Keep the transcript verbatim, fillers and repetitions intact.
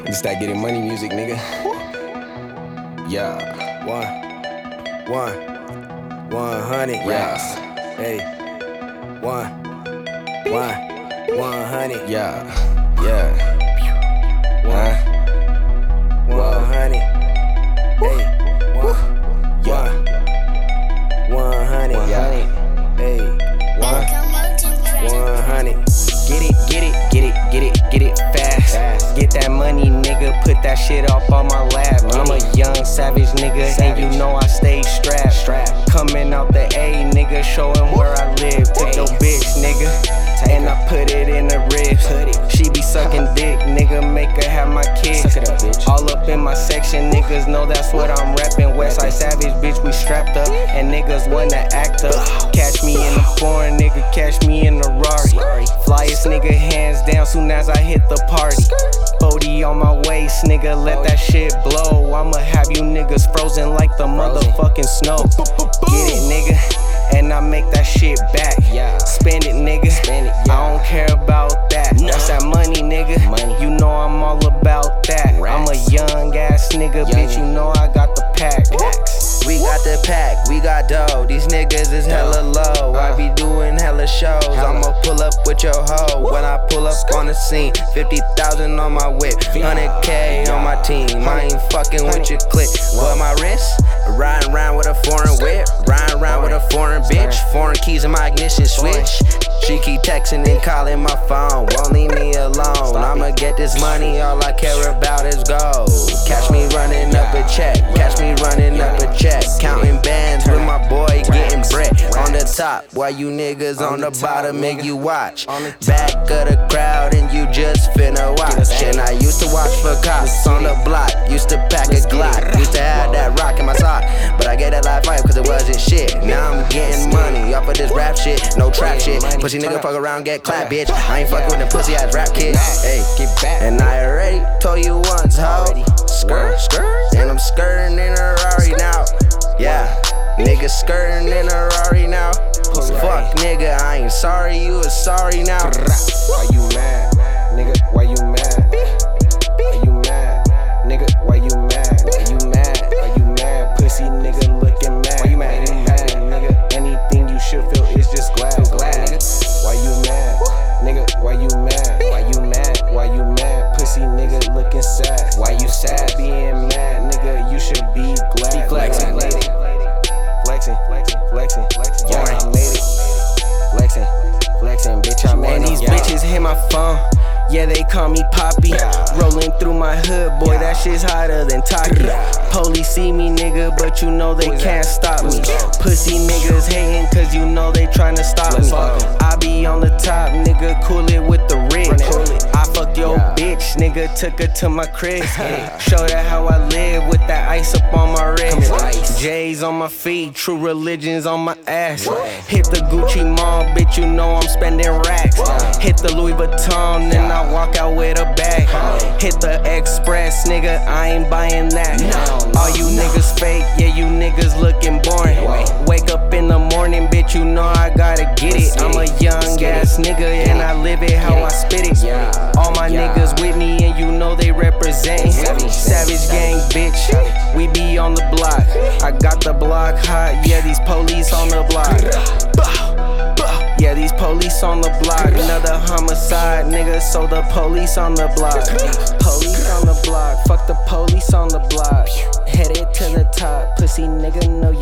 Just that getting money music, nigga. Yeah. One, one, one hundred Yeah. racks. Hey, one, one, one hundred. Yeah. Yeah. One, one hundred. Hey, one, one, one hundred. Yeah. Hey, one, one hundred. Get it, get it, get it, get it, get it fast. Fast. Get that money, nigga. Put that shit off on my lap. I'm a young savage nigga, and you know I stay strapped. Strapped. Coming out the A, nigga, showing where I live. Took your bitch, nigga, and I put it in the ribs. She be sucking dick, nigga, make her have my kids. Suck it up, bitch. All up in my section, niggas know that's what I'm reppin'. Westside Savage, bitch, we strapped up, and niggas wanna act up. Catch me in the foreign, nigga, catch me in the Rari. Flyest nigga, hands down, soon as I hit the party. forty on my waist, nigga, let that shit blow. I'ma have you niggas frozen like the motherfucking snow. Get it, nigga, and I make that shit back. Yeah. Spend it, nigga, Spend it, I yeah. don't care about that. That's that money, nigga. Money. You know I'm all about that. I'm a Racks. young ass nigga, bitch. You know I got the pack. We got the pack, we got dough. These niggas is hella low. I be doing hella shows. I'ma pull up with your hoe when I pull up on the scene. fifty thousand on my whip, one hundred K on my team. I ain't fucking with your clique. But my wrist, riding around with a foreign whip, riding around with a foreign bitch. Foreign keys in my ignition switch. She keep texting and calling my phone, won't leave me alone. I'ma get this money, all I care about is gold. Catch me running up a check, catch me running up a check. Counting bands with my boy, getting bread. On the top, while you niggas on the bottom, make you watch. Back of the crowd and you just finna watch. And I used to watch for cops on the block, used to pack a Glock, used to have that rock in my sock. But I gave that life fight cause it wasn't shit. Now I'm getting money off of this rap shit, no trap shit. Pussy nigga fuck around, get clapped, bitch. I ain't fucking with them pussy ass rap kids. Hey, and I already told you once, ho. Skirt, skirt, and I'm skirting in a Rari now. Yeah, nigga skirting in a Rari now. Fuck nigga, I ain't sorry, you is sorry now. Why you mad, nigga? Why you mad? Why you mad, nigga? Why you mad? Why you mad? Why you mad? Pussy nigga looking mad. Why you mad? You mad, nigga? Anything you should feel is just glad. Glad, nigga. Why you mad, nigga? Why you mad? Why you mad? Why you mad? Pussy nigga looking sad. Why you sad? Being mad, nigga, you should be glad. Flexing, flexing, flexing, flexing, flexing. Yeah, I made it. Flexing, flexing, bitch, I made it. These bitches hit my phone. Yeah, they call me Poppy. Rolling through my hood, boy, that shit's hotter than Taki. Police see me, nigga, but you know they can't stop me. Pussy niggas hating, cause you know they tryna stop me. I be on the top, nigga, cool it with the rig. I fucked your bitch, nigga, took her to my crib. Showed her how I live with that ice up on my wrist. J's on my feet, true religions on my ass. Hit the Gucci mall, bitch, you know I'm spending racks. Hit the Louis Vuitton, and I walk out with a bag. Hit the Express, nigga, I ain't buying that. All you niggas fake, yeah, you niggas looking boring. Wake up in the morning, bitch, you know I gotta get it. I'm a young ass nigga, and I live it how I spit it. All my niggas with me, and you know they representin'. Savage gang, bitch, we be on the block. I got the block hot, yeah, these police on the block. Yeah, these police on the block. Another homicide, nigga, so the police on the block. Police on the block, fuck the police on the block. Headed to the top, pussy nigga, know